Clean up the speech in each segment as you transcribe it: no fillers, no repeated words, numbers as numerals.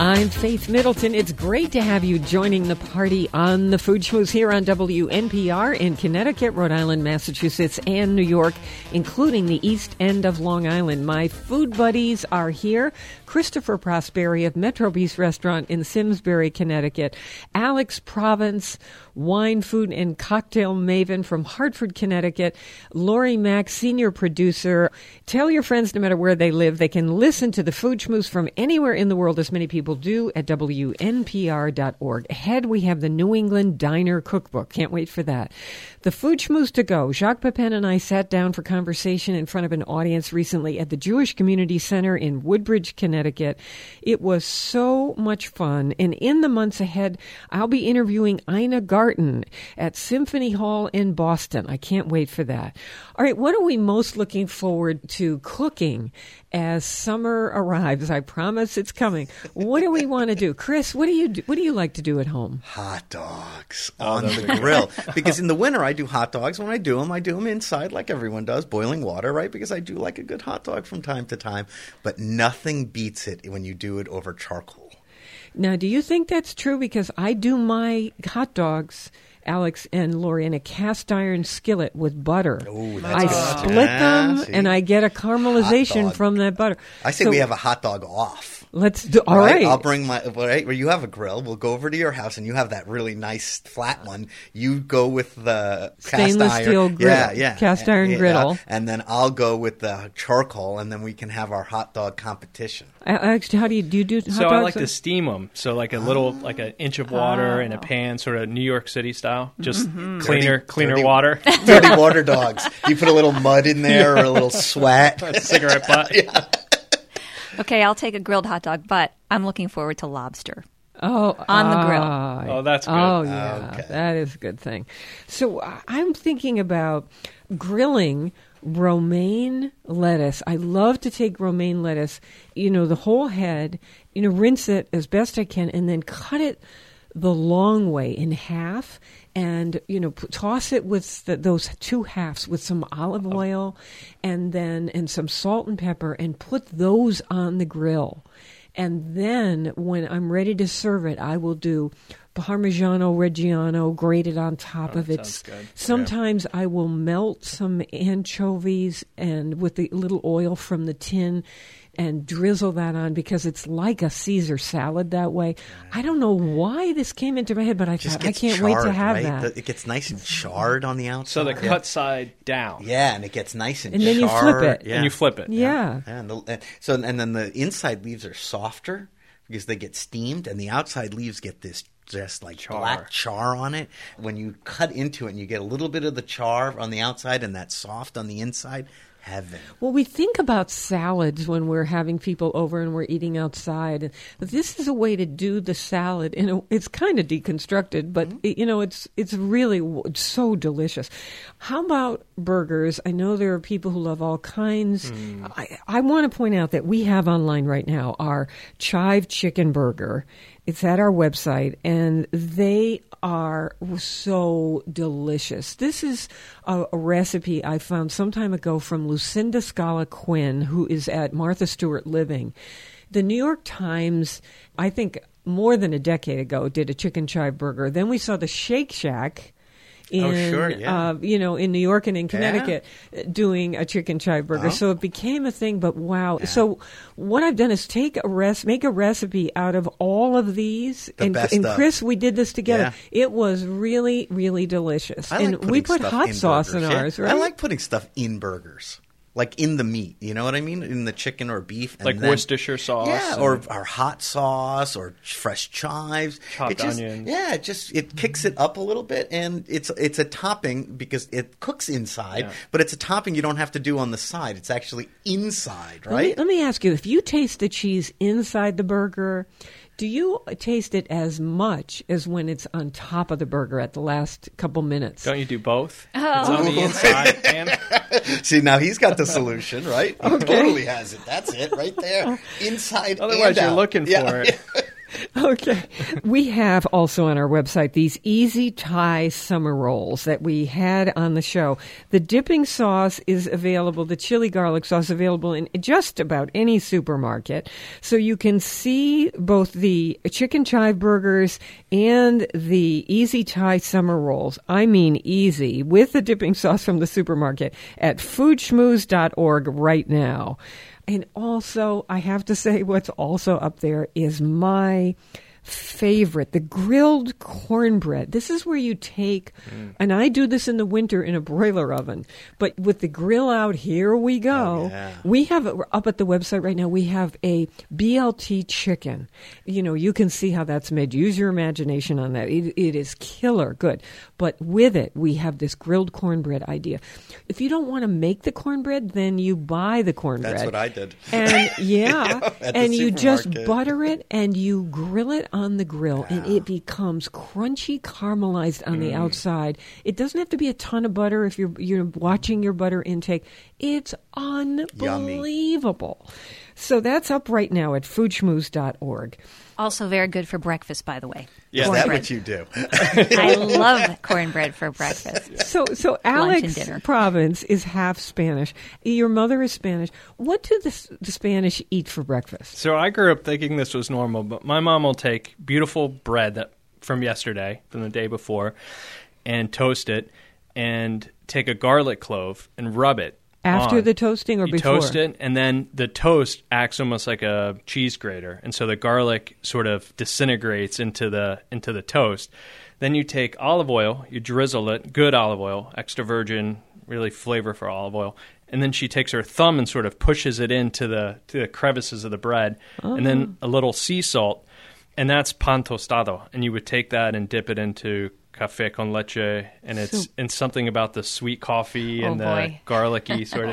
I'm Faith Middleton. It's great to have you joining the party on the Food Schmooze here on WNPR in Connecticut, Rhode Island, Massachusetts, and New York, including the East End of Long Island. My food buddies are here. Christopher Prosperi of Metro Beast Restaurant in Simsbury, Connecticut. Alex Province, wine, food, and cocktail maven from Hartford, Connecticut. Lori Mack, senior producer. Tell your friends, no matter where they live, they can listen to the Food Schmooze from anywhere in the world, as many people do, at WNPR.org. Ahead, we have the New England Diner Cookbook. Can't wait for that. The Food Schmooze to go. Jacques Pepin and I sat down for conversation in front of an audience recently at the Jewish Community Center in Woodbridge, Connecticut. It was so much fun. And in the months ahead, I'll be interviewing Ina Garten at Symphony Hall in Boston. I can't wait for that. All right, what are we most looking forward to cooking as summer arrives? I promise it's coming. What do we want to do? Chris, what do you like to do at home? Hot dogs on the grill. Because in the winter, I do hot dogs. When I do them inside like everyone does, boiling water, right? Because I do like a good hot dog from time to time. But nothing beats it when you do it over charcoal. Now, do you think that's true? Because I do my hot dogs, Alex and Lori, in a cast iron skillet with butter. Oh, I split them, and I get a caramelization from that butter. I say we have a hot dog off. Let's do. All right. I'll bring where you have a grill. We'll go over to your house, and you have that really nice flat one. You go with the stainless steel griddle, cast iron griddle, and then I'll go with the charcoal, and then we can have our hot dog competition. Actually, how do you do hot dogs? So I like to steam them. So like like an inch of water in a pan, sort of New York City style. Just cleaner water. Dirty water dogs. You put a little mud in there or a little sweat. A cigarette butt. Yeah. Okay, I'll take a grilled hot dog, but I'm looking forward to lobster. Oh, on the grill. Oh, that's good. Oh, yeah. Okay. That is a good thing. So I'm thinking about grilling romaine lettuce. I love to take romaine lettuce, the whole head, rinse it as best I can, and then cut it the long way in half, and toss it with those two halves with some olive oil and some salt and pepper, and put those on the grill. And then when I'm ready to serve it, I will do Parmigiano Reggiano grated on top of it. Sounds good. Sometimes I will melt some anchovies and with the little oil from the tin and drizzle that on, because it's like a Caesar salad that way. I don't know why this came into my head, but I thought, I can't wait to have that. It gets nice and charred on the outside. So the cut side down. Yeah, and it gets nice and charred. And then you flip it. Yeah. And you flip it. Yeah. And then the inside leaves are softer because they get steamed, and the outside leaves get this just like black char on it. When you cut into it and you get a little bit of the char on the outside and that soft on the inside, heaven. Well, we think about salads when we're having people over and we're eating outside. But this is a way to do the salad. It's kind of deconstructed, but it's really so delicious. How about burgers? I know there are people who love all kinds. I want to point out that we have online right now our chive chicken burger. It's at our website, and they are so delicious. This is a recipe I found some time ago from Lucinda Scala Quinn, who is at Martha Stewart Living. The New York Times, I think more than a decade ago, did a chicken chive burger. Then we saw the Shake Shack in New York and in Connecticut doing a chicken chive burger. So it became a thing, but wow. Yeah. So what I've done is make a recipe out of all of these. And Chris, we did this together. Yeah. It was really, really delicious. We put hot sauce in ours, right? I like putting stuff in burgers. Like in the meat, you know what I mean? In the chicken or beef. And like Worcestershire sauce. Yeah, or hot sauce or fresh chives. Chopped onions. Yeah, it kicks it up a little bit, and it's a topping because it cooks inside, but it's a topping you don't have to do on the side. It's actually inside, right? Let me ask you, if you taste the cheese inside the burger, do you taste it as much as when it's on top of the burger at the last couple minutes? Don't you do both? Oh. It's on the inside. And see, now he's got the solution, right? He totally has it. That's it right there. Inside Otherwise, and you're out. looking for it. Okay. We have also on our website these Easy Thai summer rolls that we had on the show. The dipping sauce is available, the chili garlic sauce available in just about any supermarket. So you can see both the chicken chive burgers and the Easy Thai summer rolls. I mean easy, with the dipping sauce from the supermarket at foodschmooze.org right now. And also, I have to say what's also up there is my favorite, the grilled cornbread. This is where you take, and I do this in the winter in a broiler oven, but with the grill out, here we go. Oh, yeah. We have, up at the website right now, we have a BLT chicken. You know, you can see how that's made. Use your imagination on that. It is killer good. But with it, we have this grilled cornbread idea. If you don't want to make the cornbread, then you buy the cornbread. That's what I did. And yeah, at and the you just supermarket. butter it and you grill it on the grill, and it becomes crunchy, caramelized on the outside. It doesn't have to be a ton of butter if you're watching your butter intake. It's unbelievable. So that's up right now at foodschmooze.org. Also very good for breakfast, by the way. Is that Cornbread. what you do? I love cornbread for breakfast. So and Alex dinner. Province is half Spanish. Your mother is Spanish. What do the Spanish eat for breakfast? So I grew up thinking this was normal, but my mom will take beautiful bread from yesterday, from the day before, and toast it, and take a garlic clove and rub it. After the toasting or you before? toast it, and then the toast acts almost like a cheese grater, and so the garlic sort of disintegrates into the toast. Then you take olive oil, you drizzle it, good olive oil, extra virgin, really flavorful olive oil, and then she takes her thumb and sort of pushes it into the crevices of the bread, and then a little sea salt, and that's pan tostado, and you would take that and dip it into café con leche, and it's something about the sweet coffee and the garlicky sort of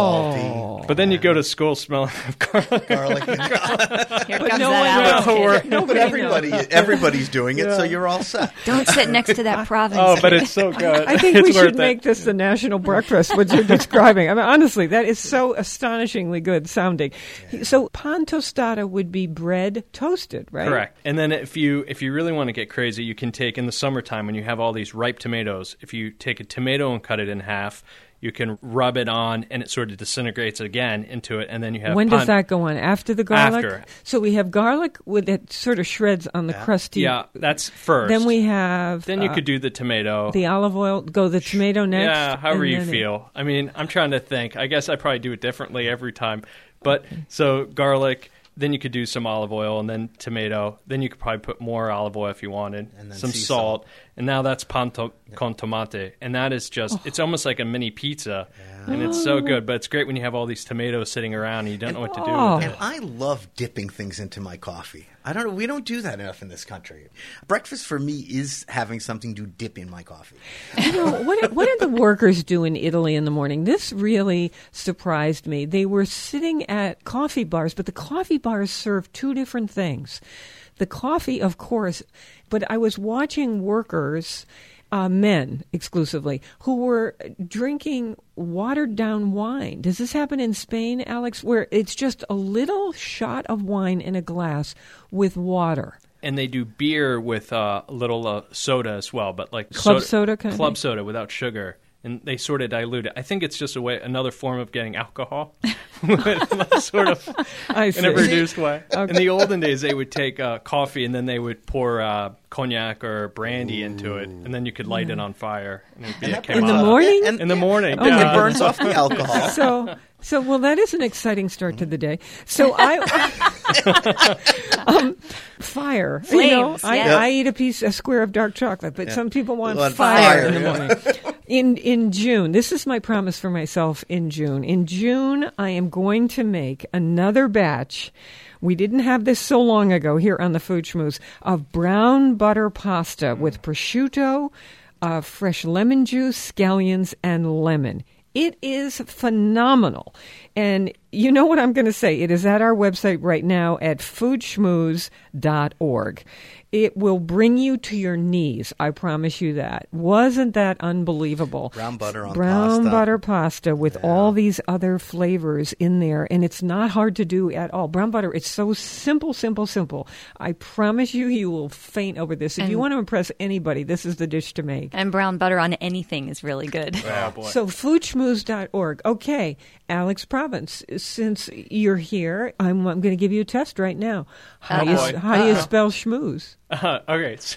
toast. But then you go to school smelling of garlic. Here comes no that one Alex knows. kid. But everybody's doing it, so you're all set. Don't sit next to that province. Oh, but it's so good. I think it's we worth should it. make this the national breakfast, what you're describing. I mean, honestly, that is so astonishingly good sounding. So pan tostada would be bread toasted, right? Correct. And then if you really want to get crazy, you can take, in the summertime when you have all these ripe tomatoes, if you take a tomato and cut it in half, you can rub it on, and it sort of disintegrates again into it, and then you have When does that go on? After the garlic? After. So we have garlic with it sort of shreds on the crusty. Yeah, that's first. Then we have... Then you could do the tomato. the olive oil, go the tomato next. Yeah, however and you then feel. I mean, I'm trying to think. I guess I probably do it differently every time. But so garlic, then you could do some olive oil, and then tomato. Then you could probably put more olive oil if you wanted, And then some sea salt. salt. And now that's pan con tomate. And that is just, it's almost like a mini pizza. And it's so good. But it's great when you have all these tomatoes sitting around and you don't know what to do with And it. I love dipping things into my coffee. I don't know. We don't do that enough in this country. Breakfast for me is having something to dip in my coffee. You know, what did the workers do in Italy in the morning? This really surprised me. They were sitting at coffee bars, but the coffee bars served two different things. The coffee, of course, but I was watching workers, men exclusively, who were drinking watered-down wine. Does this happen in Spain, Alex, where it's just a little shot of wine in a glass with water? And they do beer with a little soda as well, but like Club soda kind of club thing? soda without sugar, and they sort of dilute it. I think it's just another form of getting alcohol, sort of I in see. a reduced way. Okay. In the olden days, they would take coffee and then they would pour cognac or brandy into it, and then you could light it on fire. And it'd be a In the queimada. morning? And In the morning, and yeah. it burns off the alcohol. So, well, that is an exciting start to the day. So fire. Flames, I yes. eat a square of dark chocolate, but some people want Want fire fire, in the yeah. morning. In June, this is my promise for myself in June. In June, I am going to make another batch. We didn't have this so long ago here on the Food Schmooze, of brown butter pasta with prosciutto, fresh lemon juice, scallions, and lemon. It is phenomenal. And you know what I'm going to say? It is at our website right now at foodschmooze.org. It will bring you to your knees. I promise you that. Wasn't that unbelievable? Brown butter on Brown pasta. butter pasta with all these other flavors in there. And it's not hard to do at all. Brown butter, it's so simple, simple, simple. I promise you, you will faint over this. If you want to impress anybody, this is the dish to make. And brown butter on anything is really good. Oh, boy. So foodschmooze.org. Okay, Alex Province, since you're here, I'm going to give you a test right now. How do you spell schmooze? Okay, so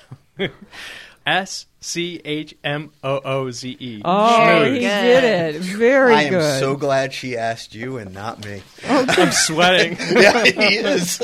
SCHMOOZE. Oh, Very he good. did it. Very I good. am so glad she asked you and not me. I'm sweating. Yeah, he is.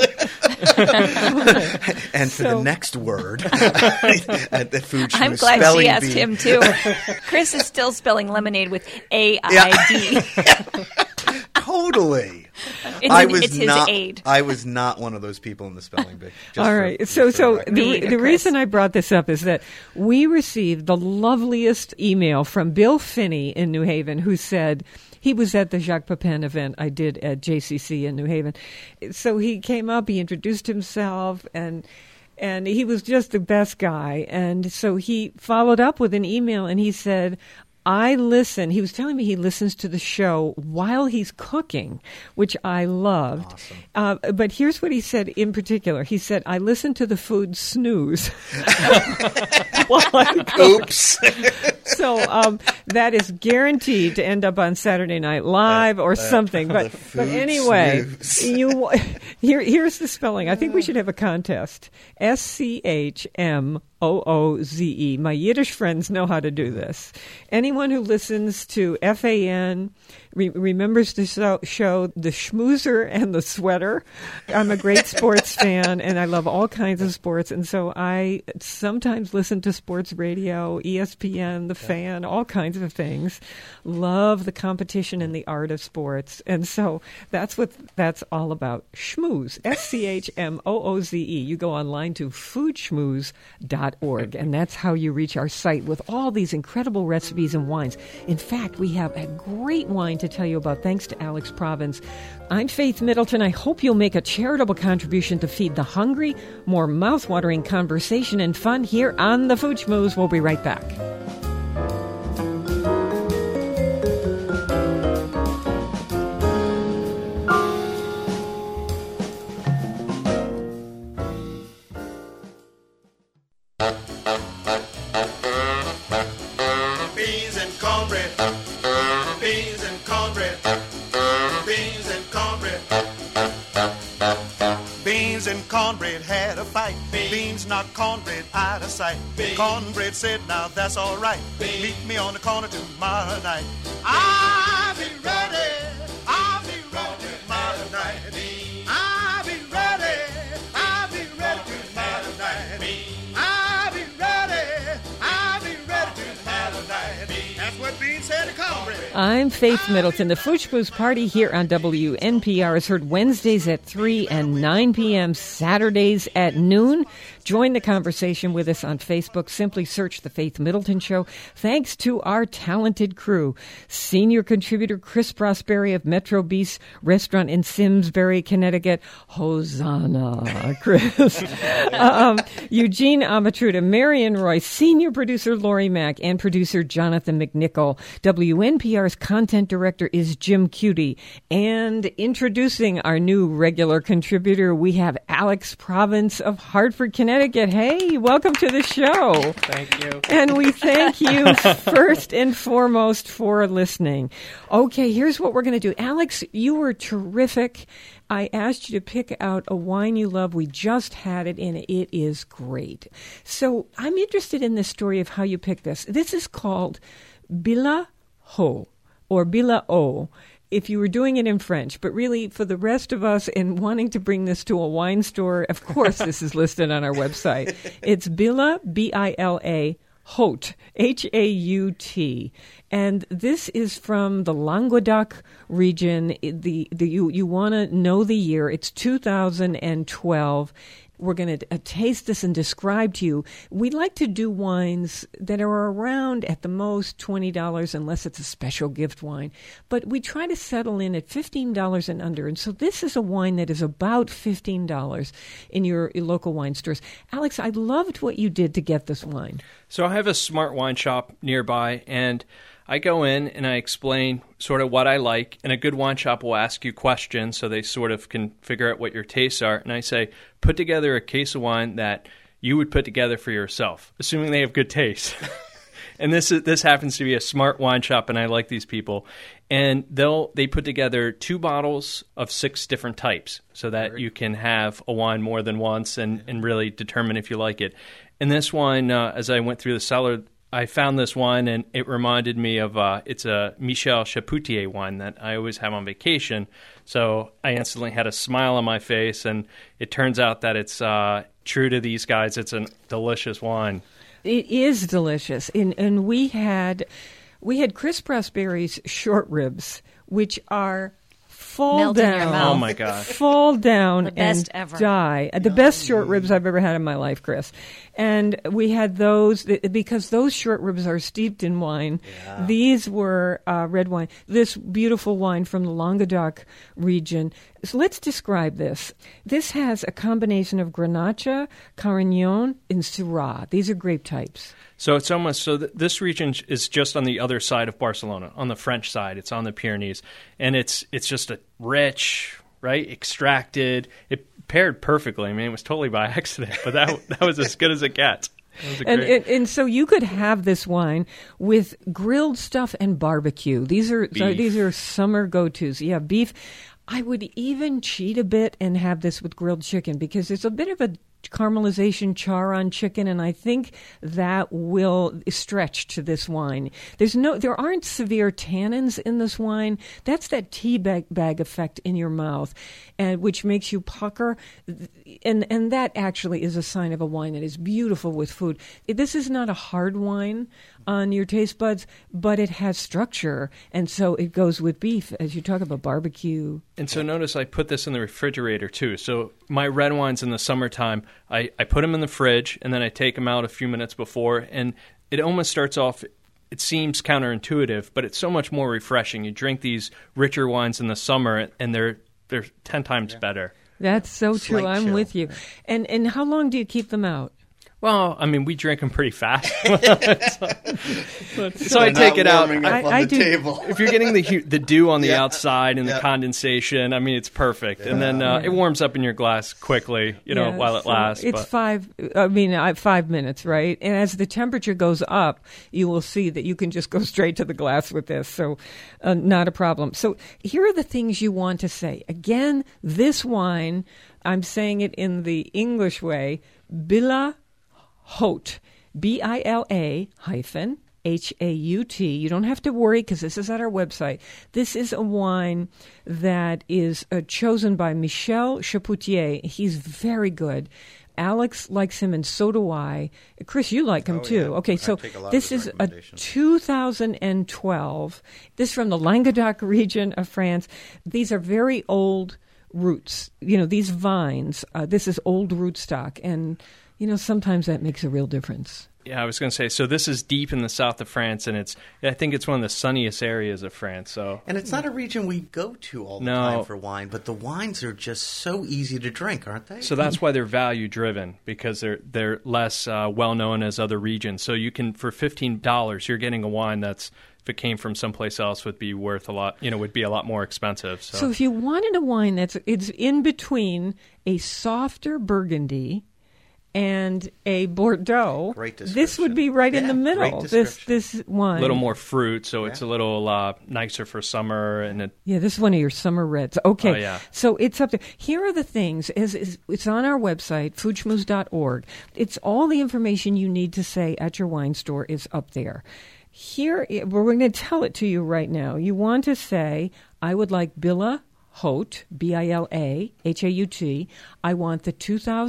And for the next word at the food I'm schmooze glad spelling she asked bee. him too. Chris is still spelling lemonade with A-I-D. Totally. It's his aid. I was not one of those people in the spelling bee. Just All for- right. just So for the record. Me either, the Chris. reason I brought this up is that we received the loveliest email from Bill Finney in New Haven, who said he was at the Jacques Pepin event I did at JCC in New Haven. So he came up, he introduced himself, and he was just the best guy. And so he followed up with an email, and he said, I listen. He was telling me he listens to the show while he's cooking, which I loved. Awesome. But here's what he said in particular. He said, I listen to the food snooze while I cook. Oops. So that is guaranteed to end up on Saturday Night Live or something. But anyway, snooze. here's the spelling. I think we should have a contest. SCHMOOZE. My Yiddish friends know how to do this. Anyone who listens to FAN remembers the show The Schmoozer and the Sweater. I'm a great sports fan, and I love all kinds of sports. And so I sometimes listen to sports radio, ESPN, The Fan, all kinds of things. Love the competition and the art of sports. And so that's what that's all about. Schmooze, SCHMOOZE. You go online to foodschmooze.org, and that's how you reach our site with all these incredible recipes and wines. In fact, we have a great wine to tell you about thanks to Alex Province. I'm Faith Middleton. I hope you'll make a charitable contribution to feed the hungry. More mouth-watering conversation and fun here on the Food Schmooze. We'll be right back. Beans and cornbread. Beans and cornbread. Beans and cornbread. Beans and cornbread had a fight. Beans knocked cornbread out of sight. Cornbread said, now that's all right. Meet me on the corner tomorrow night. I'll be ready. I'll be ready tomorrow night. I'll be ready. I'll be ready tomorrow night. I'll be ready. I'll be ready tomorrow night. That's what Beans said to cornbread. I'm Faith Middleton. The Food Schmooze Party here on WNPR is heard Wednesdays at 3 and 9 p.m., Saturdays at noon. Join the conversation with us on Facebook. Simply search The Faith Middleton Show. Thanks to our talented crew. Senior contributor Chris Prosperi of Metro Beast Restaurant in Simsbury, Connecticut. Hosanna, Chris. Eugene Amatruda, Marion Royce, senior producer Lori Mack, and producer Jonathan McNichol. WNPR's content director is Jim Cutie. And introducing our new regular contributor, we have Alex Province of Hartford, Connecticut. Hey, welcome to the show. Thank you. And we thank you first and foremost for listening. Okay, here's what we're going to do. Alex, you were terrific. I asked you to pick out a wine you love. We just had it, and it is great. So I'm interested in the story of how you picked this. This is called Bila Ho, or Bila O, if you were doing it in French. But really, for the rest of us and wanting to bring this to a wine store, of course this is listed on our website. It's Bila, B-I-L-A, Haut, H-A-U-T. And this is from the Languedoc region. You want to know the year. It's 2012. we're going to taste this and describe to you. We like to do wines that are around at the most $20 unless it's a special gift wine. But we try to settle in at $15 and under. And so this is a wine that is about $15 in your local wine stores. Alex, I loved what you did to get this wine. So I have a smart wine shop nearby, and I go in and I explain sort of what I like, and a good wine shop will ask you questions so they sort of can figure out what your tastes are. And I say, put together a case of wine that you would put together for yourself, assuming they have good taste. And this happens to be a smart wine shop, and I like these people. And they put together 2 bottles of 6 different types so that you can have a wine more than once and really determine if you like it. And this wine, as I went through the cellar, I found this wine, and it reminded me of it's a Michel Chapoutier wine that I always have on vacation. So I instantly had a smile on my face, and it turns out that it's true to these guys. It's a delicious wine. It is delicious. And we had Chris Prosperi's short ribs, which are fall Melt in your down. mouth. Oh, my God. Fall down The best and ever. die. The best short ribs I've ever had in my life, Chris. And we had those because those short ribs are steeped in wine. Yeah. These were red wine. This beautiful wine from the Languedoc region. So let's describe this. This has a combination of Grenache, Carignan, and Syrah. These are grape types. So it's almost this region is just on the other side of Barcelona, on the French side. It's on the Pyrenees, and it's just a rich, right, extracted. It paired perfectly. I mean, it was totally by accident, but that was as good as it gets. And so you could have this wine with grilled stuff and barbecue. These are summer go-tos. Yeah, beef. I would even cheat a bit and have this with grilled chicken because there's a bit of a caramelization char on chicken, and I think that will stretch to this wine. There aren't severe tannins in this wine. That's that tea bag effect in your mouth, and which makes you pucker, and that actually is a sign of a wine that is beautiful with food. This is not a hard wine on your taste buds, but it has structure, and so it goes with beef, as you talk about barbecue. And so notice I put this in the refrigerator too. So my red wines in the summertime, I put them in the fridge, and then I take them out a few minutes before, and it almost starts off, it seems counterintuitive, but it's so much more refreshing. You drink these richer wines in the summer, and they're 10 times better. That's so true. I'm chill. with you. And how long do you keep them out? Well, I mean, we drink them pretty fast. So I take it out. I do. Table. If you're getting the dew on the Yeah. outside and the Yeah. condensation, I mean, it's perfect. And then it warms up in your glass quickly, Yeah, while it so lasts. It's but 5 minutes, right? And as the temperature goes up, you will see that you can just go straight to the glass with this. So not a problem. So here are the things you want to say. Again, this wine, I'm saying it in the English way, Billa Haut, BILA-HAUT. You don't have to worry because this is at our website. This is a wine that is chosen by Michel Chapoutier. He's very good. Alex likes him, and so do I. Chris, you like him too. Yeah. Okay, I so take a lot this of is his a recommendations. 2012. This is from the Languedoc region of France. These are very old roots. These vines. This is old rootstock, and sometimes that makes a real difference. yeah, I was going to say, so this is deep in the south of France, and I think it's one of the sunniest areas of France. So, And it's not a region we go to all the time for wine, but the wines are just so easy to drink, aren't they? So that's why they're value driven, because they're less well known as other regions. So you can, for $15, you're getting a wine that's, if it came from someplace else, would be worth a lot. Would be a lot more expensive. So if you wanted a wine it's in between a softer Burgundy and a Bordeaux, Great this would be right in the middle. This wine, a little more fruit, so it's a little nicer for summer, and this is one of your summer reds. Okay, Oh, yeah. So it's up there. Here are the things. It's on our website, foodschmooze.org. It's all the information you need to say at your wine store is up there. Here, we're going to tell it to you right now. You want to say, I would like Billa Haut, Billa, Haut. I want the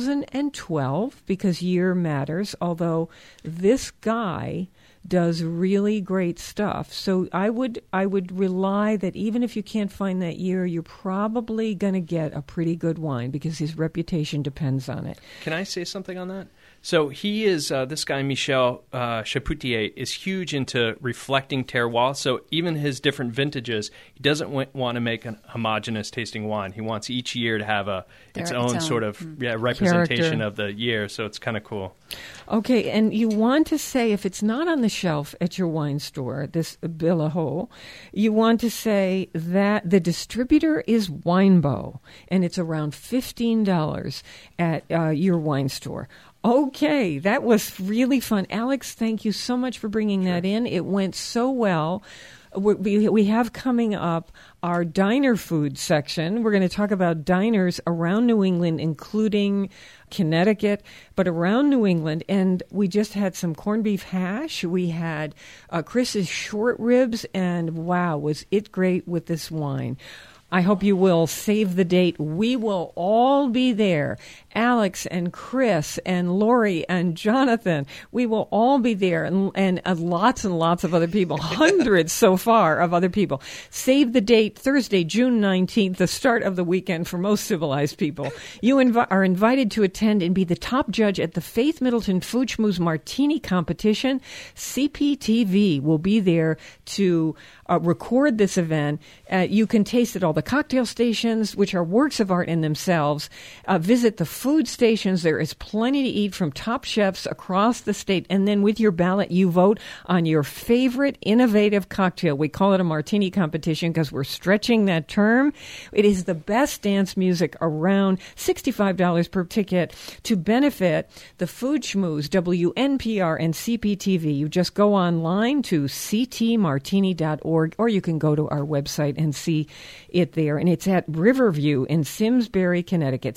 2012 because year matters, although this guy does really great stuff. So I would rely that even if you can't find that year, you're probably going to get a pretty good wine because his reputation depends on it. Can I say something on that? So he is, this guy, Michel Chapoutier, is huge into reflecting terroir. So even his different vintages, he doesn't want to make a homogeneous tasting wine. He wants each year to have its own sort of representation character of the year. So it's kind of cool. Okay, and you want to say, if it's not on the shelf at your wine store, this Billa, you want to say that the distributor is Winebow, and it's around $15 at your wine store. Okay, that was really fun. Alex, thank you so much for bringing that in. It went so well. We have coming up our diner food section. We're going to talk about diners around New England, including Connecticut, but around New England. And we just had some corned beef hash. We had Chris's short ribs, and wow, was it great with this wine. I hope you will save the date. We will all be there. Alex and Chris and Lori and Jonathan. We will all be there, and lots of other people, hundreds so far of other people. Save the date, Thursday, June 19th, the start of the weekend for most civilized people. You are invited to attend and be the top judge at the Faith Middleton Food Schmooze Martini Competition. CPTV will be there to record this event. You can taste at all the cocktail stations, which are works of art in themselves. Visit the food stations. There is plenty to eat from top chefs across the state. And then with your ballot, you vote on your favorite innovative cocktail. We call it a martini competition because we're stretching that term. It is the best dance music around, $65 per ticket to benefit the Food Schmooze, WNPR, and CPTV. You just go online to ctmartini.org, or you can go to our website and see it there. And it's at Riverview in Simsbury, Connecticut.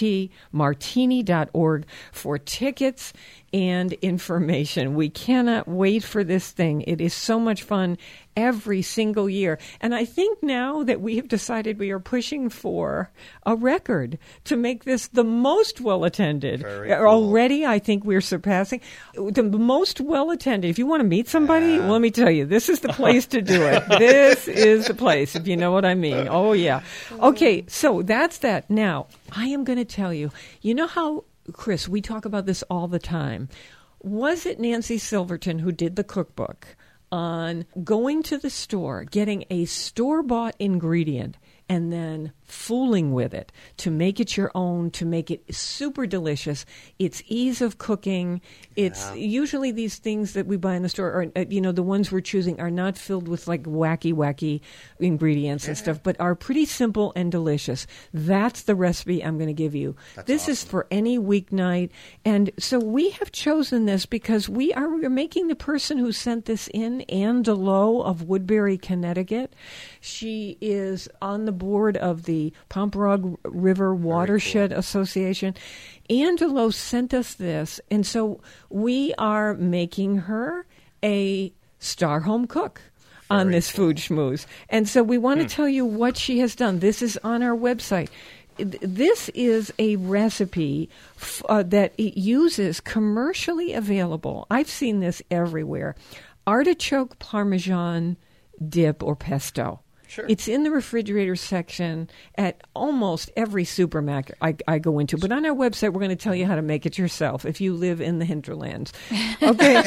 ctmartini.org for tickets and information. We cannot wait for this thing. It is so much fun every single year. And I think now that we have decided we are pushing for a record to make this the most well-attended. Very cool. Already, I think we're surpassing the most well-attended. If you want to meet somebody, let me tell you, this is the place to do it. This is the place, if you know what I mean. Oh, yeah. Okay, so that's that. Now, I am going to tell you, you know how, Chris, we talk about this all the time. Was it Nancy Silverton who did the cookbook on going to the store, getting a store-bought ingredient, and then fooling with it to make it your own, to make it super delicious? It's ease of cooking. It's usually these things that we buy in the store, or the ones we're choosing are not filled with like wacky ingredients and stuff, but are pretty simple and delicious. That's the recipe I'm going to give you. This awesome. Is for any weeknight. And so we have chosen this because we're making the person who sent this in, Ann DeLoe of Woodbury, Connecticut. She is on the board of the Pomperaug River Watershed Association. Ann DeLoe sent us this, and so we are making her a star home cook on this Food Schmooze. And so we want to tell you what she has done. This is on our website. This is a recipe that it uses commercially available. I've seen this everywhere. Artichoke Parmesan dip or pesto. Sure. It's in the refrigerator section at almost every supermarket I go into. But on our website, we're going to tell you how to make it yourself if you live in the hinterlands. Okay.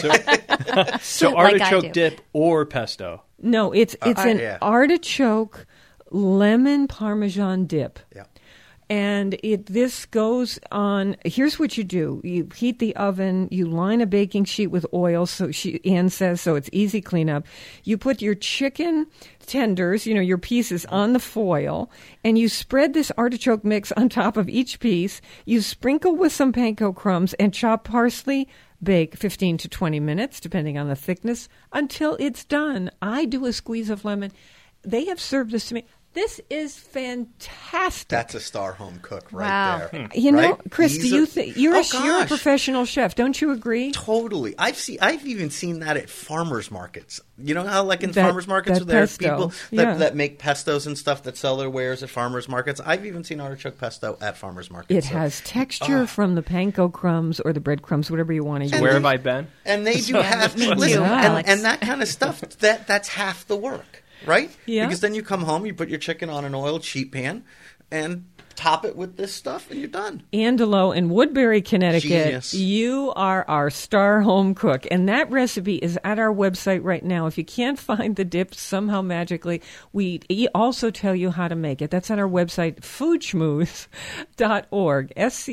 So artichoke dip or pesto? No, it's an artichoke lemon Parmesan dip. Yeah. And this goes on. Here's what you do: you heat the oven. You line a baking sheet with oil. So Ann says, so it's easy cleanup. You put your chicken tenders, your pieces, on the foil, and you spread this artichoke mix on top of each piece. You sprinkle with some panko crumbs and chop parsley. Bake 15 to 20 minutes, depending on the thickness, until it's done. I do a squeeze of lemon. They have served this to me. This is fantastic. That's a star home cook right Wow. there. You know, Right? Chris, These do you are- think you're Oh, you're a gosh. professional chef? Don't you agree? Totally. I've even seen that at farmers markets. You know how like in That- farmers markets that there are pesto. people Yeah. that make pestos and stuff that sell their wares at farmers markets. I've even seen artichoke pesto at farmers markets. It So- has texture from the panko crumbs or the breadcrumbs, whatever you want to use. Where have I been? And they do have Me too, listen, Alex. and that kind of stuff. That's half the work, right? Yeah. Because then you come home, you put your chicken on an oiled sheet pan, and top it with this stuff, and you're done. Andalo in Woodbury, Connecticut. Genius. You are our star home cook. And that recipe is at our website right now. If you can't find the dip somehow magically, we also tell you how to make it. That's on our website, foodschmooze.org.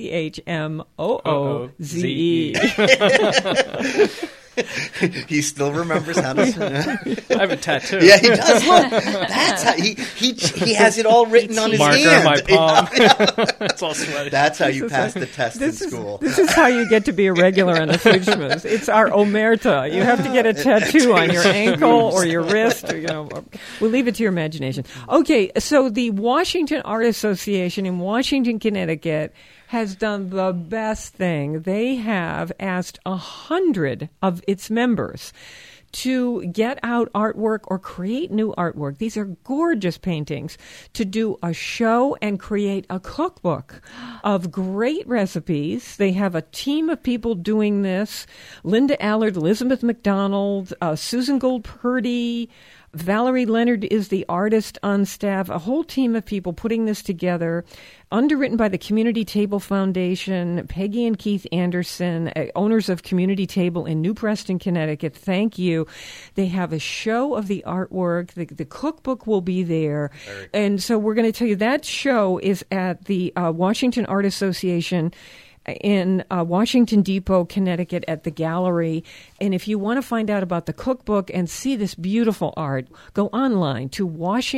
SCHMOOZE. He still remembers how to. I have a tattoo. Yeah, he does. Look, that's how he has it all written on his Marker hand. on my palm. It's all sweaty. That's how you pass the test in school. This is how you get to be a regular on the Food Schmooze. It's our omerta. You have to get a tattoo on your ankle or your wrist. Or, we'll leave it to your imagination. Okay, so the Washington Art Association in Washington, Connecticut has done the best thing. They have asked 100 of its members to get out artwork or create new artwork. These are gorgeous paintings, to do a show and create a cookbook of great recipes. They have a team of people doing this. Linda Allard, Elizabeth McDonald, Susan Gold Purdy, Valerie Leonard is the artist on staff, a whole team of people putting this together, underwritten by the Community Table Foundation, Peggy and Keith Anderson, owners of Community Table in New Preston, Connecticut. Thank you. They have a show of the artwork. The cookbook will be there. And so we're going to tell you that show is at the Washington Art Association in Washington Depot, Connecticut at the gallery. And if you want to find out about the cookbook and see this beautiful art, go online to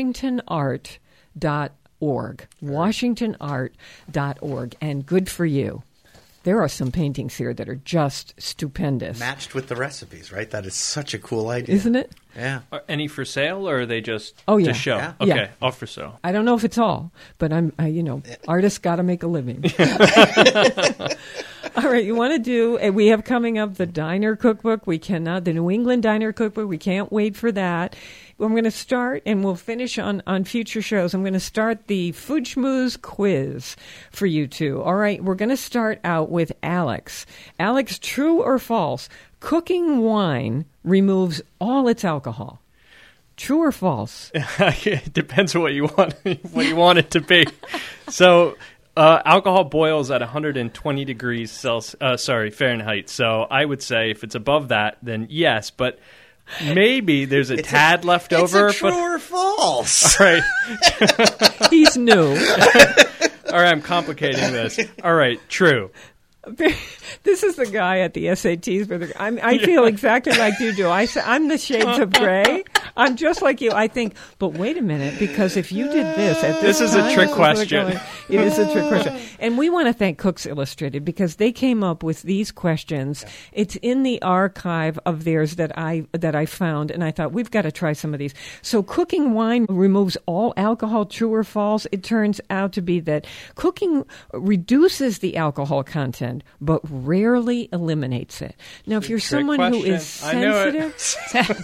washingtonart.org. washingtonart.org. And good for you. There are some paintings here that are just stupendous. Matched with the recipes, right? That is such a cool idea. Isn't it? Yeah. Are any for sale, or are they just Oh, yeah. to show? Yeah. Okay, Yeah. all for sale. I don't know if it's all, but artists got to make a living. All right, you want to do, we have coming up the Diner Cookbook. The New England Diner Cookbook. We can't wait for that. I'm going to start, and we'll finish on future shows. I'm going to start the Food Schmooze quiz for you two. All right, we're going to start out with Alex. Alex, true or false? Cooking wine removes all its alcohol. True or false? It depends on what you want it to be. So alcohol boils at 120 degrees Fahrenheit. So I would say if it's above that, then yes, but maybe there's a tad left over. It's a true or false. All right. He's new. All right, I'm complicating this. All right, true. This is the guy at the SATs. I feel exactly like you do. I'm the shades of gray. I'm just like you. I think, but wait a minute, because if you did this at this This is a time, trick this question. It is a trick question. And we want to thank Cooks Illustrated because they came up with these questions. It's in the archive of theirs that I found, and I thought we've got to try some of these. So cooking wine removes all alcohol, true or false? It turns out to be that cooking reduces the alcohol content, but rarely eliminates it. Now, if you're Trick someone who question. is I knew it. sensitive,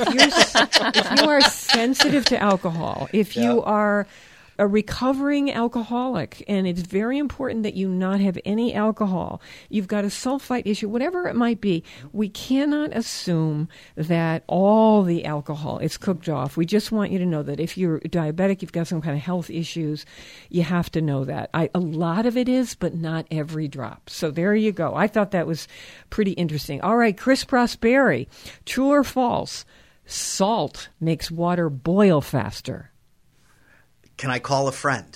if you are sensitive to alcohol, if you are a recovering alcoholic, and it's very important that you not have any alcohol, you've got a sulfite issue, whatever it might be, we cannot assume that all the alcohol is cooked off. We just want you to know that if you're diabetic, you've got some kind of health issues, you have to know that. A lot of it is, but not every drop. So there you go. I thought that was pretty interesting. All right, Chris Prosperi, true or false? Salt makes water boil faster. Can I call a friend?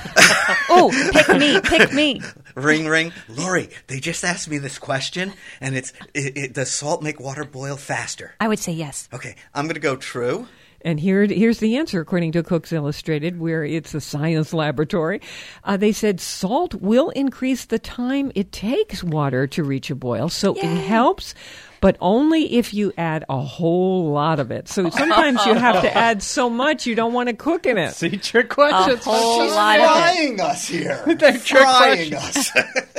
Oh, pick me. Ring, ring. Lori, they just asked me this question, and does salt make water boil faster? I would say yes. Okay, I'm going to go true. And here's the answer, according to Cooks Illustrated, where it's a science laboratory. They said salt will increase the time it takes water to reach a boil, so it helps but only if you add a whole lot of it. So sometimes you have to add so much you don't want to cook in it. See, trick questions. A whole She's lot of it. frying us here. Frying us.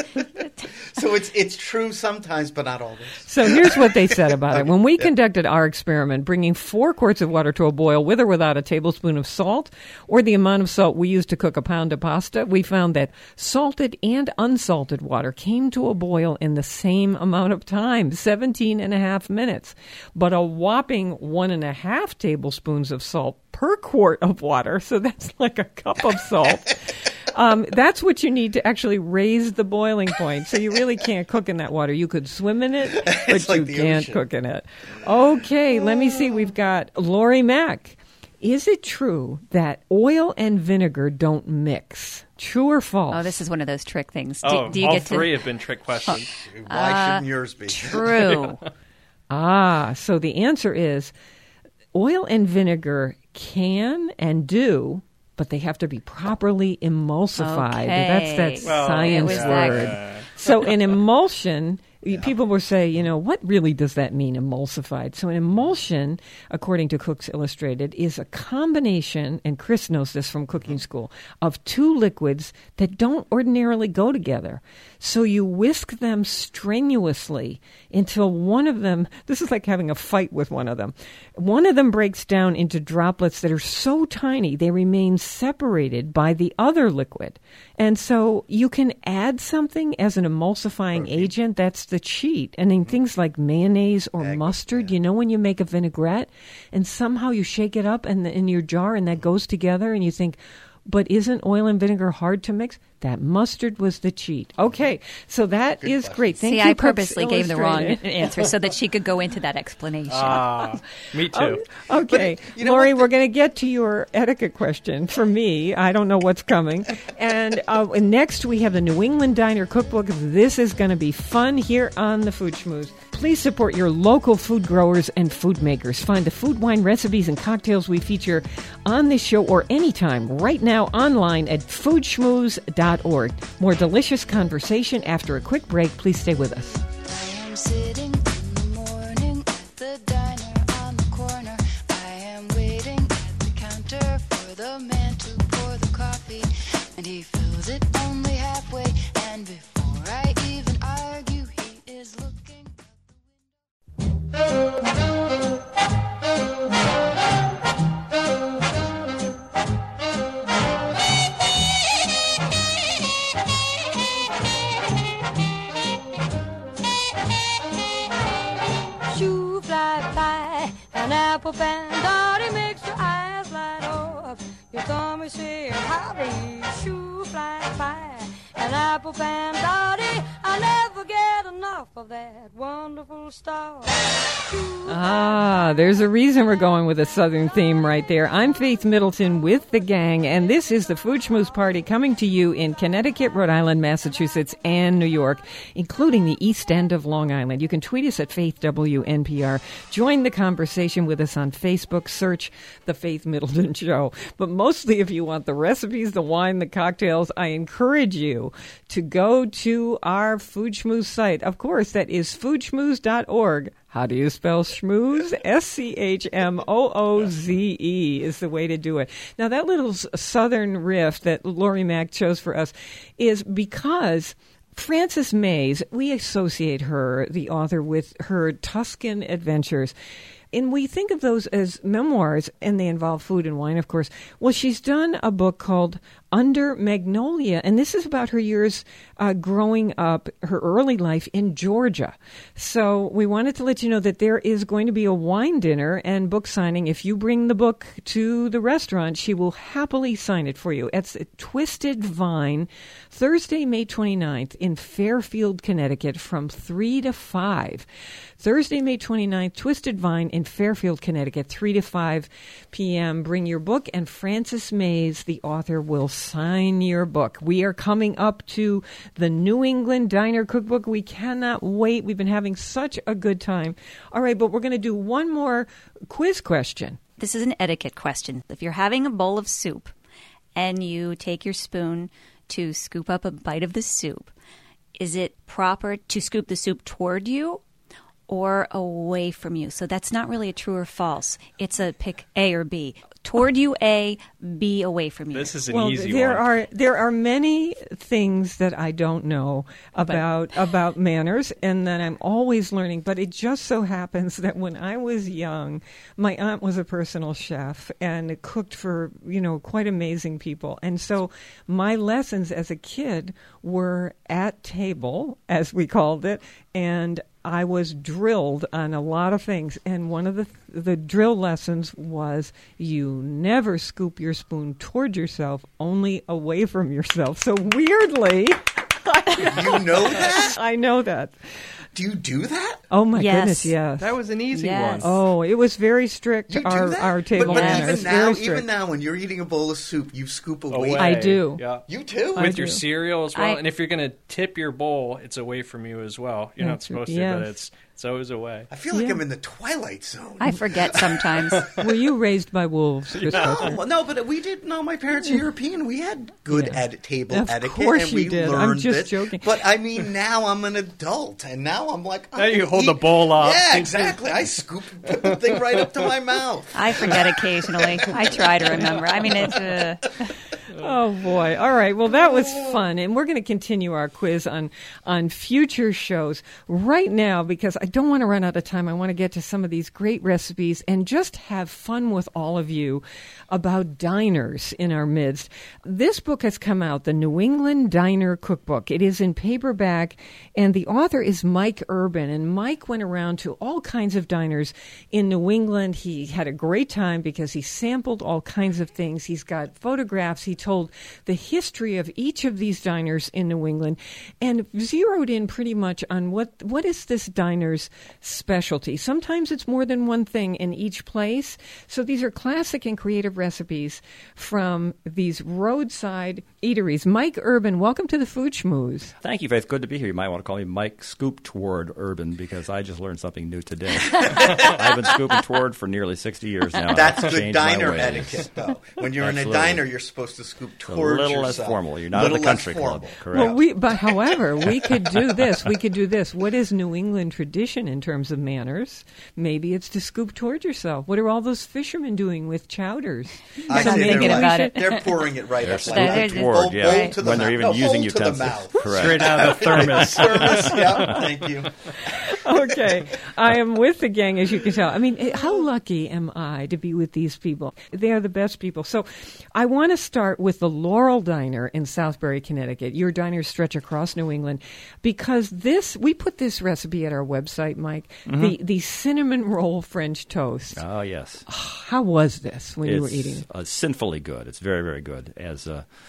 So it's true sometimes, but not always. So here's what they said about it. When we conducted our experiment, bringing 4 quarts of water to a boil with or without a tablespoon of salt, or the amount of salt we used to cook a pound of pasta, we found that salted and unsalted water came to a boil in the same amount of time, 17 and a half minutes. But a whopping 1.5 tablespoons of salt per quart of water, so that's like a cup of salt. That's what you need to actually raise the boiling point. So you really can't cook in that water. You could swim in it, but like you the can't ocean. cook in it. Okay, let me see. We've got Lori Mack. Is it true that oil and vinegar don't mix? True or false? Oh, this is one of those trick things. Oh, Do you all get three have been trick questions. Why shouldn't yours be? True. So the answer is oil and vinegar can and do, but they have to be properly emulsified. Okay. That's that Well, science it was that- word. So an emulsion, people will say, what really does that mean, emulsified? So an emulsion, according to Cook's Illustrated, is a combination, and Chris knows this from cooking school, of 2 liquids that don't ordinarily go together. So you whisk them strenuously until one of them, this is like having a fight with one of them breaks down into droplets that are so tiny they remain separated by the other liquid. And so you can add something as an emulsifying agent. That's the cheat. And in things like mayonnaise or mustard, when you make a vinaigrette and somehow you shake it up in your jar and that goes together and you think, but isn't oil and vinegar hard to mix? That mustard was the cheat. Okay, so that is great. Thank you, I Cooks purposely gave the wrong Illustrated. answer so that she could go into that explanation. Me too. Okay, Lori, we're going to get to your etiquette question. For me, I don't know what's coming. And next, we have the New England Diner Cookbook. This is going to be fun here on the Food Schmooze. Please support your local food growers and food makers. Find the food, wine, recipes, and cocktails we feature on this show or anytime right now online at foodschmooze.org. More delicious conversation after a quick break. Please stay with us. I am sitting in the morning at the diner on the corner. I am waiting at the counter for the man to pour the coffee, and he fills it only halfway. And before I even argue, he is looking out the window. Shoo, fly, fly, an apple bandari makes your eyes light up. Your tummy saying howdy, shoo, fly, fly, an apple bandari. I never get enough of that wonderful star. There's a reason we're going with a Southern theme right there. I'm Faith Middleton with the gang, and this is the Food Schmooze Party coming to you in Connecticut, Rhode Island, Massachusetts, and New York, including the East End of Long Island. You can tweet us at Faith WNPR. Join the conversation with us on Facebook. Search The Faith Middleton Show. But mostly if you want the recipes, the wine, the cocktails, I encourage you to go to our Food Schmooze site. Of course, that is foodschmooze.org. How do you spell schmooze? SCHMOOZE is the way to do it. Now, that little southern riff that Lori Mack chose for us is because Frances Mays, we associate her, the author, with her Tuscan adventures. And we think of those as memoirs, and they involve food and wine, of course. Well, she's done a book called Under Magnolia, and this is about her years growing up, her early life in Georgia. So we wanted to let you know that there is going to be a wine dinner and book signing. If you bring the book to the restaurant, she will happily sign it for you. It's at Twisted Vine, Thursday, May 29th in Fairfield, Connecticut, from 3 to 5. Thursday, May 29th, Twisted Vine in Fairfield, Connecticut, 3 to 5 p.m. Bring your book, and Frances Mays, the author, will sign your book. We are coming up to the New England Diner Cookbook. We cannot wait. We've been having such a good time. All right, but we're going to do one more quiz question. This is an etiquette question. If you're having a bowl of soup and you take your spoon to scoop up a bite of the soup, is it proper to scoop the soup toward you or away from you. So that's not really a true or false. It's a pick A or B. Toward you, A, B, away from you. This is an easy one. There are many things that I don't know about manners, and that I'm always learning. But it just so happens that when I was young, my aunt was a personal chef and cooked for quite amazing people, and so my lessons as a kid were at table, as we called it, and I was drilled on a lot of things, and one of the drill lessons was you never scoop your spoon toward yourself, only away from yourself. So weirdly, You know that? I know that. Do you do that? Oh my Yes. goodness, yes. That was an easy Yes. one. Oh, it was very strict. You do our that? table but manners, even very strict. even now, when you're eating a bowl of soup, you scoop away. I do. Yeah. You too? I With your do. cereal as well. I- And if you're going to tip your bowl, it's away from you as well. You're not That's supposed right. to, but Yes. it's always away. I feel like Yeah. I'm in the Twilight Zone. I forget sometimes. Were you raised by wolves, Christopher? No, but we did. No, my parents are European. We had good Yeah. table Of etiquette, course and we you did. I'm learned just it. joking. But I mean, now I'm an adult, and now I'm like, Now you I'm hold eat- the bowl up. Yeah, exactly. I scoop put the thing right up to my mouth. I forget occasionally. I try to remember. I mean, it's Oh boy! All right. Well, that was fun, and we're going to continue our quiz on future shows right now because I don't want to run out of time. I want to get to some of these great recipes and just have fun with all of you about diners in our midst. This book has come out, the New England Diner Cookbook. It is in paperback, and the author is Mike Urban. And Mike went around to all kinds of diners in New England. He had a great time because he sampled all kinds of things. He's got photographs. He told the history of each of these diners in New England and zeroed in pretty much on what is this diner's specialty. Sometimes it's more than one thing in each place. So these are classic and creative recipes from these roadside eateries. Mike Urban, welcome to the Food Schmooze. Thank you, Faith. Good to be here. You might want to call me Mike Scoop Toward Urban because I just learned something new today. I've been scooping toward for nearly 60 years now. That's I've good changed my diner ways. etiquette, though. When you're in a Absolutely. diner, you're supposed to scoop A towards little yourself. less formal. You're not at Little the less country formal. club, correct? Well, however, we could do this. What is New England tradition in terms of manners? Maybe it's to scoop toward yourself. What are all those fishermen doing with chowders? I I'm say thinking they're about it. They're pouring it right up. They're Like, just- Toward, yeah. bowl to the When they're mouth. even No, using hole to the utensils. mouth. Correct. Straight out of the thermos. Thermos, yeah, thank you. Okay, I am with the gang, as you can tell. I mean, how lucky am I to be with these people? They are the best people. So I want to start with the Laurel Diner in Southbury, Connecticut. Your diners stretch across New England because we put this recipe at our website, Mike, the cinnamon roll French toast. Oh, yes. How was this when you were eating? It's sinfully good. It's very, very good. As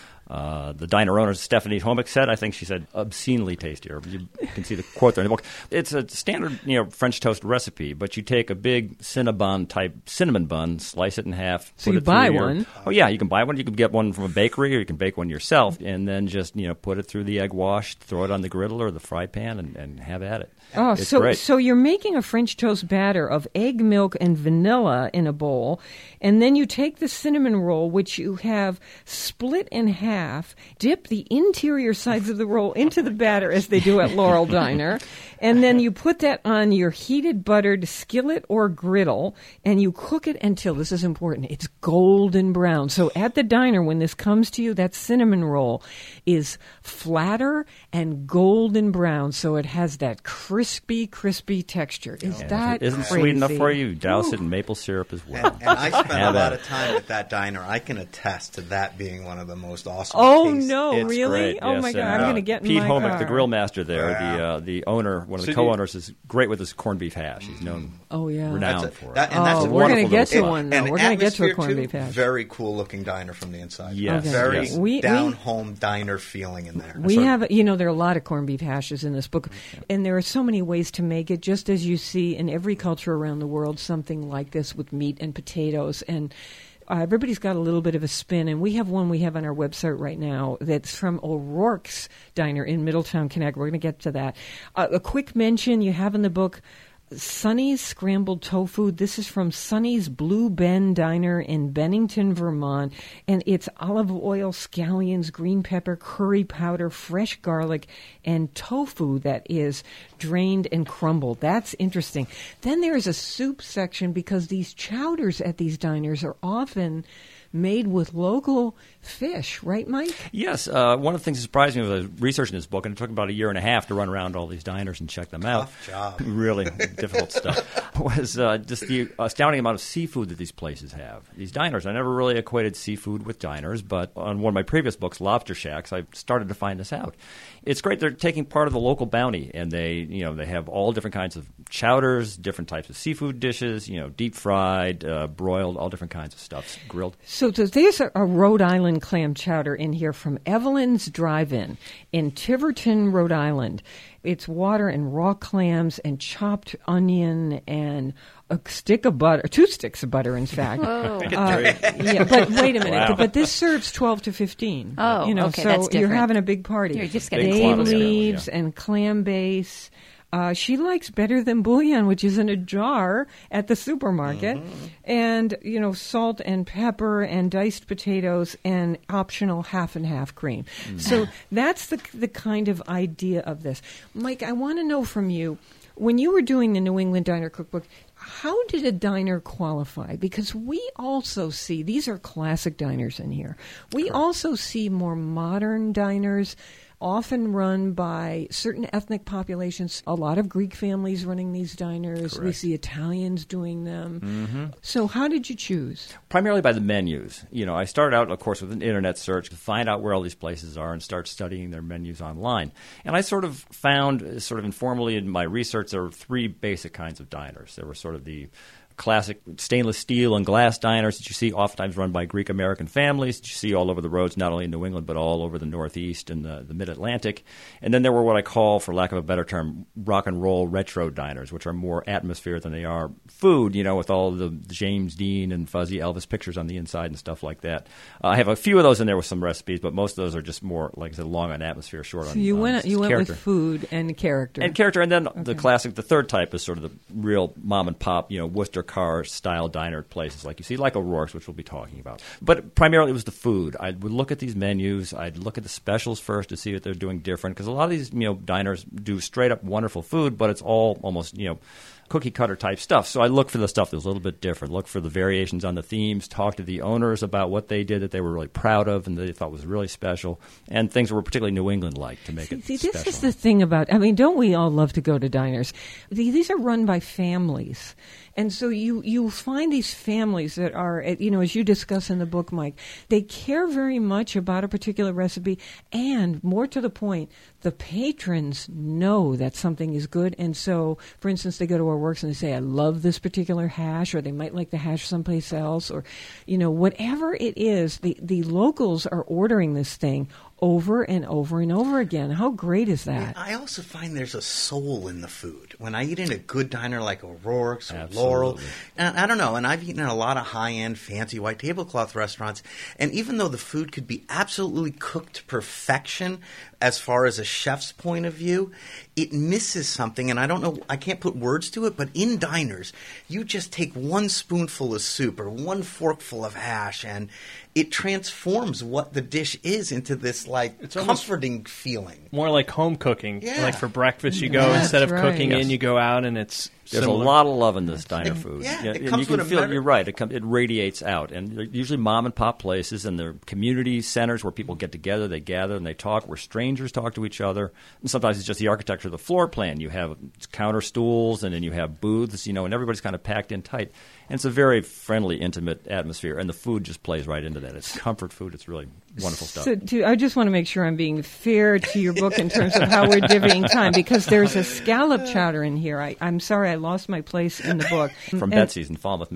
the diner owner, Stephanie Homick, said, I think she said, obscenely tasty. Or you can see the quote there in the book. It's a standard French toast recipe, but you take a big Cinnabon-type cinnamon bun, slice it in half. So put you it through buy your- one. Oh, yeah, you can buy one. You can get one from a bakery, or you can bake one yourself, and then just put it through the egg wash, throw it on the griddle or the fry pan, and have at it. Oh, It's great. so you're making a French toast batter of egg, milk, and vanilla in a bowl, and then you take the cinnamon roll, which you have split in half, dip the interior sides of the roll into the batter, as they do at Laurel Diner, and then you put that on your heated buttered skillet or griddle, and you cook it until, this is important, it's golden brown. So at the diner, when this comes to you, that cinnamon roll is flatter and golden brown, so it has that crispy texture. Is And that if it isn't crazy? sweet enough for you, douse it in maple syrup as well. And I spent a Have lot at of time at that diner. I can attest to that being one of the most awesome Oh tastes. no, It's really? great, Oh yes, my god, and, I'm going to get in Pete my Homick, car. the grill master there, Wow. the owner, one of the So do you- co-owners, is great with his corned beef hash. He's known, Oh, yeah. renowned That's a- for it. that- and that's Oh, a we're going to wonderful get to little one, spot. though. We're going to get to a atmosphere, corned too, beef hash. Very cool looking diner from the inside. Yes, Okay. Very yes. We- down home diner feeling in there. We have, there are a lot of corned beef hashes in this book, and there are so many ways to make it, just as you see in every culture around the world, something like this with meat and potatoes, and everybody's got a little bit of a spin, and we have one we have on our website right now that's from O'Rourke's Diner in Middletown, Connecticut. We're going to get to that. A quick mention you have in the book, Sonny's Scrambled Tofu. This is from Sonny's Blue Ben Diner in Bennington, Vermont. And it's olive oil, scallions, green pepper, curry powder, fresh garlic, and tofu that is drained and crumbled. That's interesting. Then there is a soup section because these chowders at these diners are often made with local fish, right, Mike? Yes. One of the things that surprised me was researching this book, and it took about a year and a half to run around all these diners and check them out. Tough job. Really difficult stuff. Was just the astounding amount of seafood that these places have. These diners, I never really equated seafood with diners, but on one of my previous books, Lobster Shacks, I started to find this out. It's great. They're taking part of the local bounty, and they have all different kinds of chowders, different types of seafood dishes, deep fried, broiled, all different kinds of stuff, grilled. So there's a Rhode Island clam chowder in here from Evelyn's Drive-In in Tiverton, Rhode Island. It's water and raw clams and chopped onion and a stick of butter, 2 sticks of butter, in fact. Yeah, but wait a minute. Wow. But this serves 12 to 15. Oh, okay, so that's different. you're having a big party. You're just getting Bay quantities, leaves yeah. and clam base. She likes Better Than Bouillon, which is in a jar at the supermarket, and salt and pepper and diced potatoes and optional half and half cream. So that's the kind of idea of this. Mike, I want to know from you, when you were doing the New England Diner Cookbook, how did a diner qualify? Because we also see, these are classic diners in here. We also see more modern diners, often run by certain ethnic populations. A lot of Greek families running these diners. Correct. We see Italians doing them. Mm-hmm. So how did you choose? Primarily by the menus. I started out, of course, with an internet search to find out where all these places are and start studying their menus online. And I sort of found, informally in my research, there were 3 basic kinds of diners. There were sort of the classic stainless steel and glass diners that you see oftentimes run by Greek American families that you see all over the roads, not only in New England, but all over the Northeast and the Mid-Atlantic. And then there were what I call, for lack of a better term, rock and roll retro diners, which are more atmosphere than they are food, with all the James Dean and fuzzy Elvis pictures on the inside and stuff like that. I have a few of those in there with some recipes, but most of those are just more, like I said, long on atmosphere, short on So you went character. with food and character. And then the classic, the third type is sort of the real mom and pop, Worcester car style diner places like you see, like O'Rourke's, which we'll be talking about. But primarily it was the food. I would look at these menus. I'd look at the specials first to see what they're doing different, because a lot of these diners do straight up wonderful food, but it's all almost cookie cutter type stuff. So I look for the stuff that was a little bit different. Look for the variations on the themes. Talk to the owners about what they did that they were really proud of and they thought was really special, and things that were particularly New England-like to make it special. This is the thing about, don't we all love to go to diners? These are run by families. And so you find these families that are, as you discuss in the book, Mike, they care very much about a particular recipe, and more to the point, the patrons know that something is good. And so, for instance, they go to our works and they say, I love this particular hash, or they might like the hash someplace else, or, whatever it is, the locals are ordering this thing over and over and over again. How great is that? I also find there's a soul in the food. When I eat in a good diner like O'Rourke's or Laurel, and I don't know, and I've eaten in a lot of high-end, fancy white tablecloth restaurants, and even though the food could be absolutely cooked to perfection as far as a chef's point of view, it misses something, and I don't know, I can't put words to it, but in diners, you just take one spoonful of soup or one forkful of hash, and it transforms what the dish is into this, it's comforting feeling. More like home cooking. Yeah. Like for breakfast, you go, That's instead of right. cooking Yes. in, you go out, and it's There's similar. a lot of love in this diner food. Yeah, it and comes you can with a feel. better- You're right. It radiates out, and they're usually mom and pop places, and they're community centers where people get together, they gather, and they talk. Where strangers talk to each other, and sometimes it's just the architecture of the floor plan. You have counter stools, and then you have booths, and everybody's kind of packed in tight. And it's a very friendly, intimate atmosphere, and the food just plays right into that. It's comfort food. It's really wonderful stuff. So, I just want to make sure I'm being fair to your book in terms of how we're divvying time, because there's a scallop chowder in here. I'm sorry, I lost my place in the book. From Betsy's in Falmouth, Mass.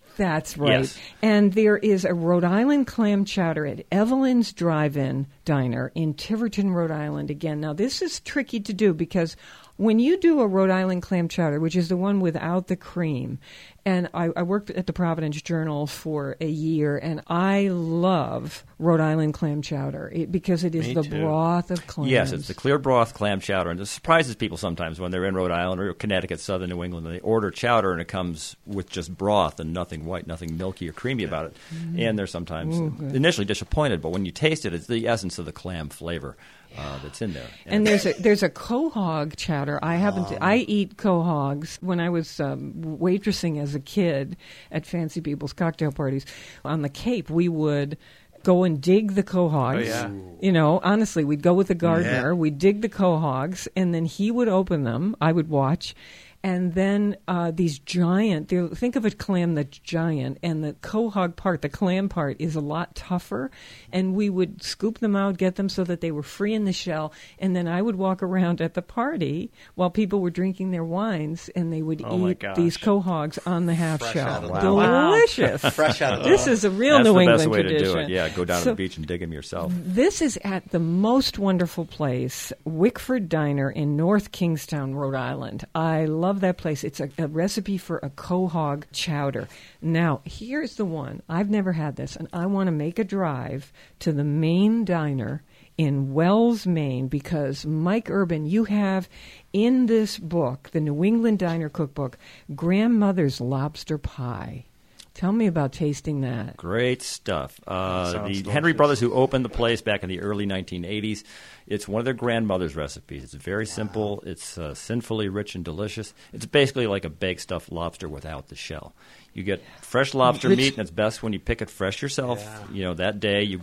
That's right. Yes. And there is a Rhode Island clam chowder at Evelyn's Drive-In Diner in Tiverton, Rhode Island. Again, now this is tricky to do because when you do a Rhode Island clam chowder, which is the one without the cream, and I worked at the Providence Journal for a year, and I love Rhode Island clam chowder because it is Me the too. broth of clams. Yes, it's the clear broth clam chowder, and it surprises people sometimes when they're in Rhode Island or Connecticut, southern New England, and they order chowder and it comes with just broth and nothing white, nothing milky or creamy about it. And they're sometimes initially disappointed, but when you taste it, it's the essence of the clam flavor that's in there. And there's a quahog chowder. I eat quahogs when I was waitressing as a kid at fancy people's cocktail parties on the Cape. We would go and dig the quahogs. Oh, yeah. You know, honestly, we'd go with the gardener. Yeah. We'd dig the quahogs, and then he would open them. I would watch. And then these giant, think of a clam that's giant, and the quahog part, the clam part, is a lot tougher. And we would scoop them out, get them so that they were free in the shell. And then I would walk around at the party while people were drinking their wines, and they would Oh my eat gosh. these quahogs on the half Fresh shell. out of the Delicious. Fresh out of the This is a real That's New the England best way tradition. to do it. Yeah, go down to So- the beach and dig them yourself. This is at the most wonderful place, Wickford Diner in North Kingstown, Rhode Island. I love that place. It's a recipe for a quahog chowder. Now, here's the one. I've never had this, and I want to make a drive to the main diner in Wells, Maine, because Mike Urban, you have in this book, the New England Diner Cookbook, Grandmother's Lobster Pie. Tell me about tasting that. Great stuff. The Sounds Henry delicious. brothers who opened the place back in the early 1980s, it's one of their grandmother's recipes. It's very simple. It's sinfully rich and delicious. It's basically like a baked stuffed lobster without the shell. You get fresh lobster meat, and it's best when you pick it fresh yourself. Yeah. You know, that day you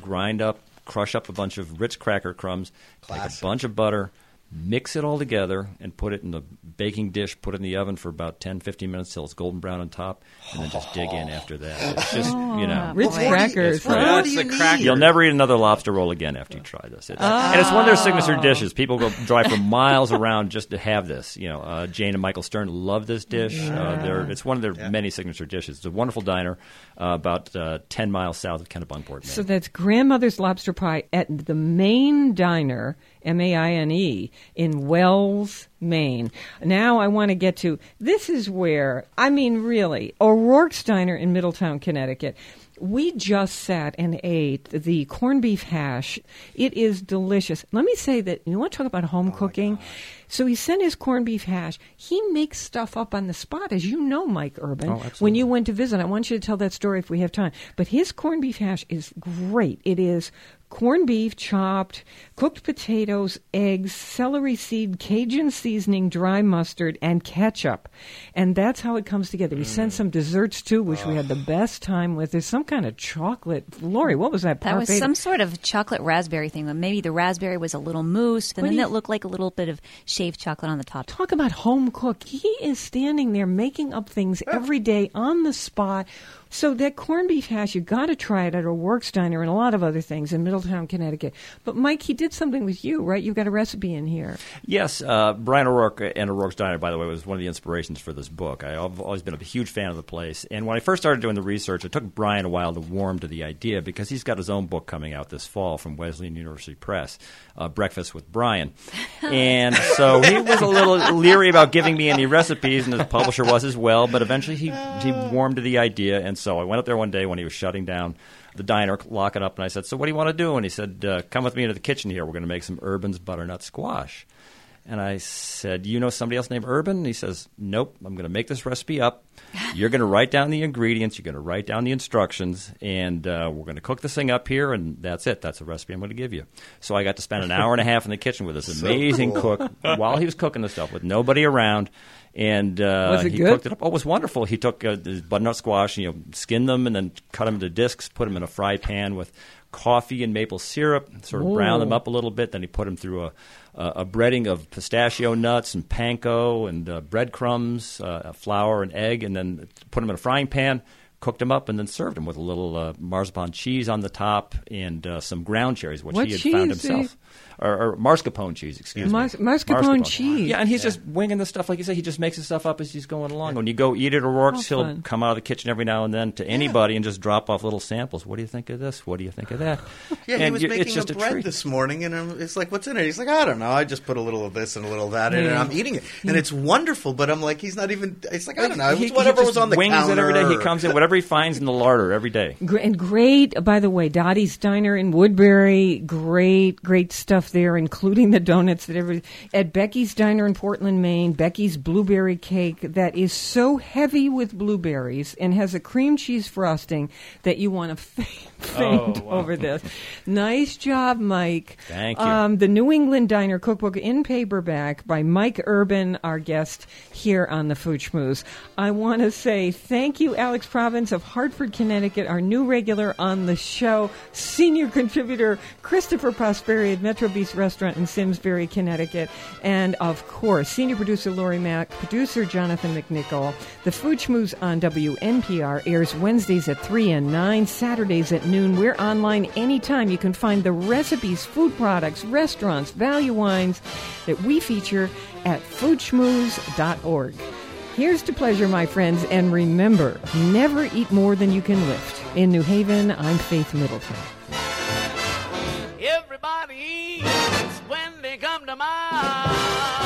crush up a bunch of Ritz cracker crumbs, take a Classic. bunch of butter, mix it all together, and put it in the baking dish, put it in the oven for about 10, 15 minutes till it's golden brown on top, and then just dig in after that. It's just, you know. Ritz boy. crackers. It's right. What That's do you the need? cracker. You'll never eat another lobster roll again after you try this. And it's one of their signature dishes. People go drive for miles around just to have this. You know, Jane and Michael Stern love this dish. It's one of their many signature dishes. It's a wonderful diner about 10 miles south of Kennebunkport, Maine. So that's Grandmother's Lobster Pie at the Maine Diner, M-A-I-N-E, in Wells, Maine. Now I want to get to, this is where, I mean really, O'Rourke's Diner in Middletown, Connecticut. We just sat and ate the corned beef hash. It is delicious. Let me say that, you want to talk about home cooking? So he sent his corned beef hash. He makes stuff up on the spot, as you know, Mike Urban. When you went to visit, I want you to tell that story if we have time. But his corned beef hash is great. It is corned beef chopped, cooked potatoes, eggs, celery seed, Cajun seasoning, dry mustard, and ketchup. And that's how it comes together. He sent some desserts, too, which we had the best time with. There's some kind of chocolate. Lori, what was that? That was Parfait? some sort of chocolate raspberry thing. Maybe the raspberry was a little mousse, and then it looked like a little bit of shaved chocolate on the top. Talk about home cook. He is standing there making up things every day on the spot. So that corned beef hash, you got to try it at O'Rourke's Diner and a lot of other things in Middletown, Connecticut. But Mike, he did something with you, right? You've got a recipe in here. Yes, Brian O'Rourke and O'Rourke's Diner, by the way, was one of the inspirations for this book. I've always been a huge fan of the place. And when I first started doing the research, it took Brian a while to warm to the idea because he's got his own book coming out this fall from Wesleyan University Press, Breakfast with Brian. And so he was a little leery about giving me any recipes, and his publisher was as well. But eventually he warmed to the idea. And so I went up there one day when he was shutting down the diner, locking up, and I said, "So what do you want to do?" And he said, "Come with me into the kitchen here. We're going to make some Urban's butternut squash." And I said, "You know somebody else named Urban?" And he says, "Nope, I'm going to make this recipe up. You're going to write down the ingredients. You're going to write down the instructions, and we're going to cook this thing up here, and that's it. That's the recipe I'm going to give you." So I got to spend an hour and a half in the kitchen with this amazing cook while he was cooking the stuff with nobody around. And Was it he good? cooked it up. Oh, it was wonderful. He took his butternut squash, skinned them, and then cut them into discs, put them in a fry pan with coffee and maple syrup, sort of brown them up a little bit. Then he put them through a breading of pistachio nuts and panko and breadcrumbs, flour and egg, and then put them in a frying pan, cooked them up, and then served them with a little marzipan cheese on the top and some ground cherries, which What he had cheese? found himself. or mascarpone cheese, excuse me. Mascarpone cheese. Yeah, and he's just winging the stuff, like you say. He just makes the stuff up as he's going along. When you go eat at O'Rourke's, he'll fun. come out of the kitchen every now and then to anybody and just drop off little samples. What do you think of this? What do you think of that? Yeah, he And was it's making just a a bread treat. this morning, and it's like, what's in it? He's like, I don't know. I just put a little of this and a little of that in it, and I'm eating it. And it's wonderful, but I'm like, he's not even, it's like, I don't know. It was whatever he was on the wings counter. it every day. He comes in, whatever he finds in the larder every day. And great, by the way, Dottie's Diner in Woodbury, great stuff there, including the donuts that everybody at Becky's Diner in Portland, Maine. Becky's blueberry cake that is so heavy with blueberries and has a cream cheese frosting that you want to faint over this. Nice job, Mike. Thank you. The New England Diner Cookbook in paperback by Mike Urban, our guest here on the Food Schmooze. I want to say thank you, Alex Province of Hartford, Connecticut, our new regular on the show, senior contributor Christopher Prosperi at Metro Beast Restaurant in Simsbury, Connecticut, and of course, senior producer Lori Mack, producer Jonathan McNichol. The Food Schmooze on WNPR airs Wednesdays at 3 and 9, Saturdays at noon. We're online anytime. You can find the recipes, food products, restaurants, value wines that we feature at foodschmooze.org. Here's to pleasure, my friends, and remember, never eat more than you can lift. In New Haven, I'm Faith Middleton. Everybody eats when they come to mind.